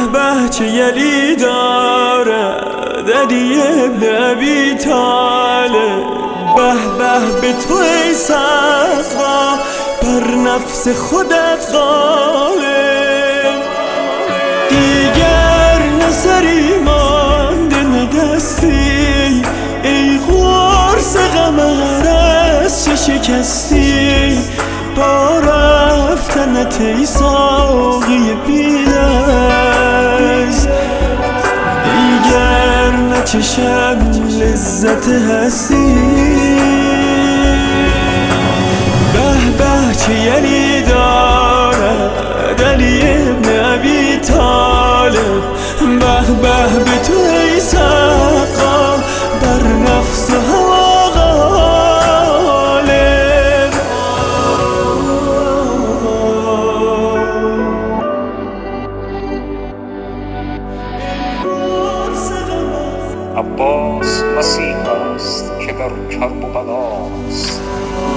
به چه یلی دارد علی ابن ابی طالب، به به به تو ای سقا بر نفس خودت غالب. دیگر نسری مانده ندستی، ای قرص غمر از چه شکستی، با رفتنت ای ساقی بی‌دست. دیگر نچشم لذت هستی. به به چه یلی دارد علی ابن ابی طالب، به به به تو ای سقا بر نفس هوا غالب. عباس مسیح است که در کرب و بلاست،